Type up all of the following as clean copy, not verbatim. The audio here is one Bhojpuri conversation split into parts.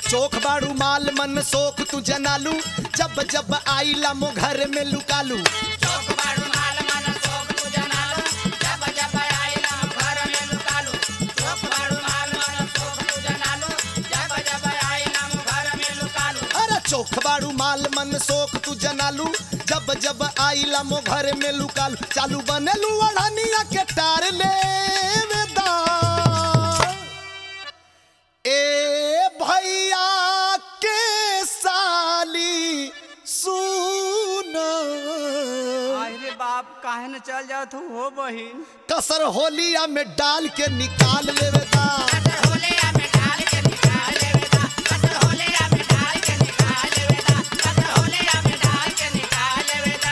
चोख बाड़ू माल मन सोख तू जनालू जब जब आईला मो घर में लुकालू चोक बाड़ू माल मन सोख तू जनालो जब जब आईला घर में लुकालू चोक बाड़ू माल मन सोख तू जनालो जब जब आईला घर में लुकालू अरे चोख बाड़ू माल मन सोख तू जनालू जब जब आईला मो घर में लुकालू चालू बनेलू अड़ानिया के टार ले वेदा ए भैया के साली सुना अरे बाप काहे न चल जाओ तू हो बहिन कसर होलिया में डाल के निकाल लेवेदा कसर होलिया में डाल के निकाल लेवेदा कसर होलिया में डाल के निकाल लेवेदा कसर होलिया में डाल के निकाल लेवेदा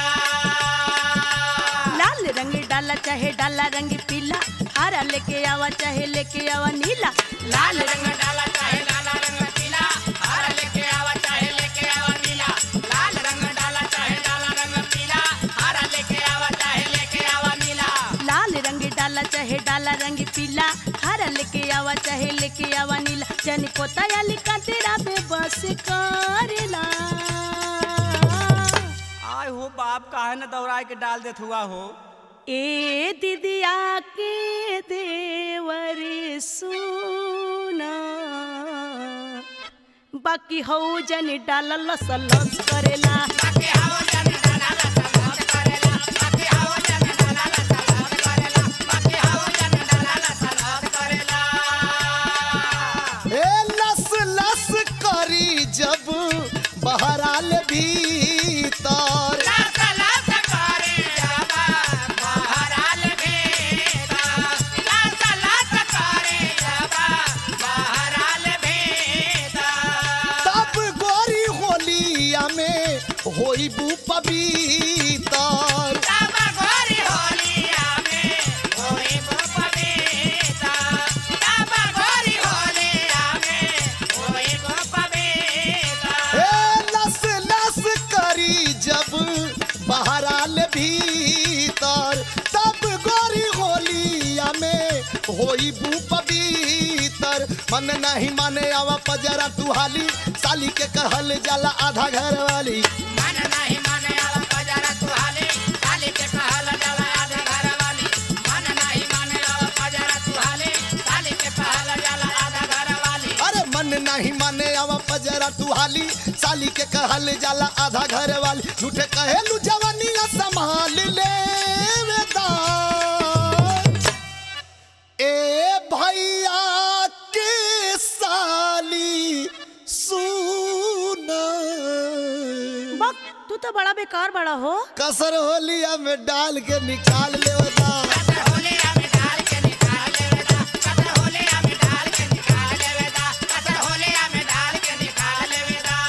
लाल रंग डाला चाहे डाला रंग पीला हरा लेके आवा चाहे लेके आवा नीला लाल रंग डाला चाहे लाला रंग पीला हरा लेके आवा चाहे लेके आवा नीला लाल रंग डाला चाहे लाला रंग पीला हरा लेके आवा चाहे लेके आवा नीला लाल रंग डाला चाहे डाला रंग पीला हरा लेके आवा चाहे लेके आवा नीला जनी पोता या लिखा तेरा बेबस करेला आय हो बाप काहे न दौड़ा के डाल देत हुआ हो ए दीदिया के देवर सुना बाकी हो जन डाला लस लस करेला बाकी हाओ जन डाला लसलस करेला बाकी हाओ जन डाला लसलस करेला बाकी हाओ जन डाला लसलस करेला ए लस लस करी जब बहराल भीतर लसलस करे जब बहराल भीतर लसलस करे जब बहराल भीतर तब गोरी होलिया में होइबू पवितर तब गोरी होलिया में होई पवित्र तब गोरी होलिया में होई पवित्र ए लस लस करी जब बहराल भीतर तब गोरी होलिया में होइबू पवितर मन नहीं माने आवा पजरा तू हाली साली के कहल जाला आधा घर वाली मन नहीं माने आवा पजरा तू हाले साली के कहल जाला आधा घर वाली मन नहीं माने आवा पजरा तू हाले साली के कहल जाला आधा घर वाली अरे मन नहीं माने आवा पजरा तू हाली साली के कहल जाला आधा घर वाली झूठे कहेलू जवानिया संभाल ले वेदा ए भैया के साली सुना बक तू तो बड़ा बेकार बड़ा हो कसर होलिया में डाल के निकाल ले वेदा कसर होलिया में डाल के निकाल लेवेदा कसर होलिया में डाल के निकाल लेवेदा कसर होलिया में डाल के निकाल लेवेदा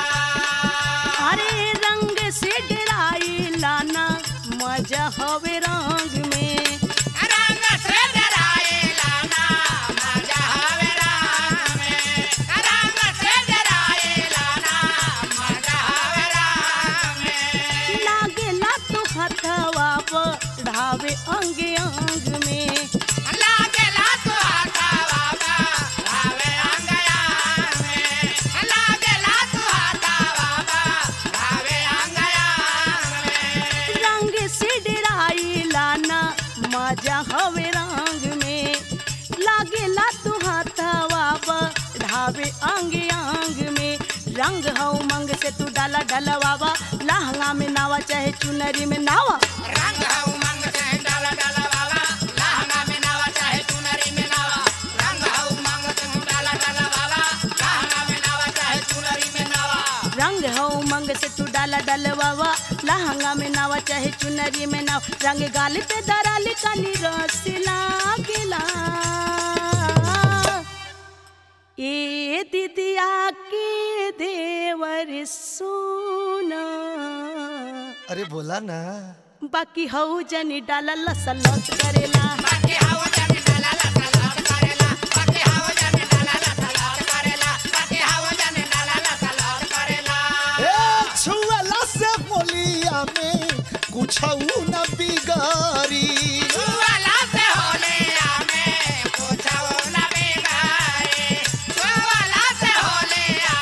अरे रंग से डराई लाना मजा हवे रंग में रंग से डराए लाना मजा हवे राम में रंग से डराए लाना मजा हवे राम में लागेला तो हथवा बढ़ावे अंग अंग में लागेला तो हाथा बाबा भावे अंगया में लागेला तो हाथा बाबा भावे अंगया में रंग से डराई लाना मजा हवे रंग में लागेला तू हाथवा बढ़ावे अंग अंग में रंग हो मंग से तू डाला डलवावा लहंगा में नावा चाहे चुनरी में नावा रंग है उमंग से डाला डाला वाला लहंगा में नावा चाहे चुनरी में नावा रंग है उमंग से डाला डाला वाला लहंगा में नावा चाहे चुनरी में नावा रंग हो मंग से तू डाला डलवावा लहंगा में नावा चाहे चुनरी में नाव रंग गाल पे दराल काली रस लागेला ए दीदिया के देवर सोना अरे बोला ना बाकी हऊ जनी डाला लस लस करेला बाकी हाओ जन डाला लसलस करेला बाकी हाओ जन डाला लसलस करेला बाकी हाओ जन डाला लसलस करेला ए छुअला से होलिया में कुछ न बिगारी छुअला से होलिया में कुछो न बिगाड़ी छुअला से होलिया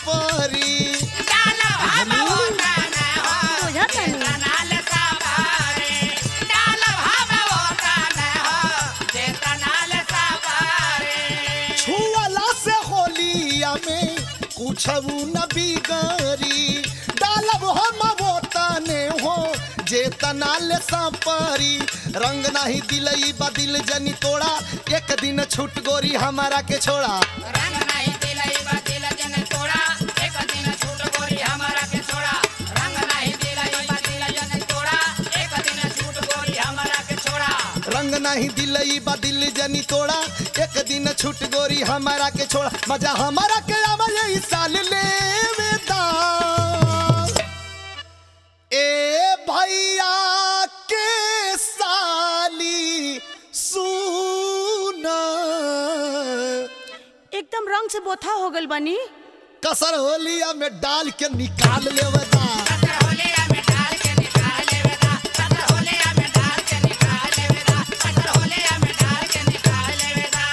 परी डाल भाव होता न हो बुझा तनी। तनाल सवारे डाल भाव होता न हो जे तनाल सवारे छुअला से होलिया में कुछ न बिगड़ी डालब हम वो तने हो जे तनाल सपरी रंग नहीं दिलई बदिल जनी तोड़ा एक दिन छूट गोरी हमारा के छोड़ा रंग नहीं दिलई बदिल जन तोड़ा एक दिन छूट गोरी हमारा के छोड़ा रंग नहीं दिलई बदिल जन तोड़ा एक दिन छूट गोरी हमारा के छोड़ा रंग नहीं दिलई बदिल जनी तोड़ा एक दिन छूट गोरी हमारा के छोड़ा मजा हमारा के आवा यही साल ले ए भैया के साली सुना एकदम रंग से बोथा हो गल बनी। कसर होलिया में डाल के निकाल लेवता सतर होलिया में डाल के निकाल लेवेदा सतर होलिया में डाल के निकाल लेवेदा सतर होलिया में डाल के निकाल लेवेदा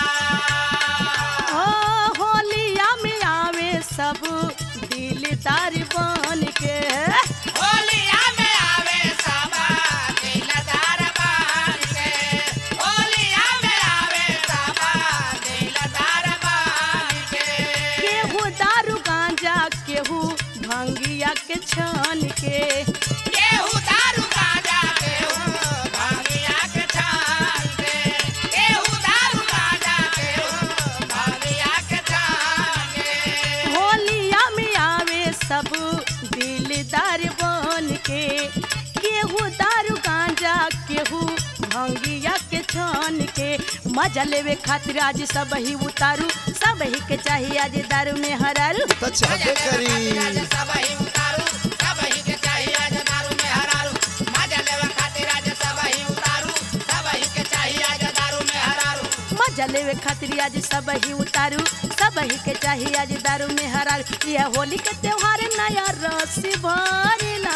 ओ होलिया में आवे सब दिलदार बन के होलिया में आवे सबा दिलदार बन के होलिया में आवे सबा दिलदार बन के केहू दारू गांजा केहू भंगिया के छान के केहू दारू गांजा केहू भांगिया के छान के केहू दारू गांजा केहू भांगिया के छान के होलिया में आवे सब दिलदार बन के केहू दारू गांजा केहू भंगिया के छान के मजा लेवे खातिर आज सब ही उतारू सब ही के चाहिए आज दारू में हरारू तो चाहते करी सब ही उतारू सब ही के चाहिए आज दारू में हरारू मजा लेवे खातिर आज सब ही उतारू सब ही के चाहिए आज दारू में हरारू मजा लेवे खातिर आज सब ही उतारू सब ही के चाहिए आज दारू में हरारू यह होली के त्योहार नया रस भरेला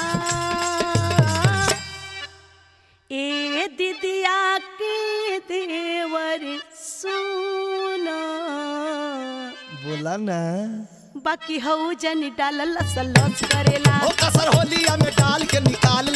ए दीदिया के देवर सुना बोला ना बाकी हऊ जन डाल लस लस करेला ओ कसर होलिया में डाल के निकाल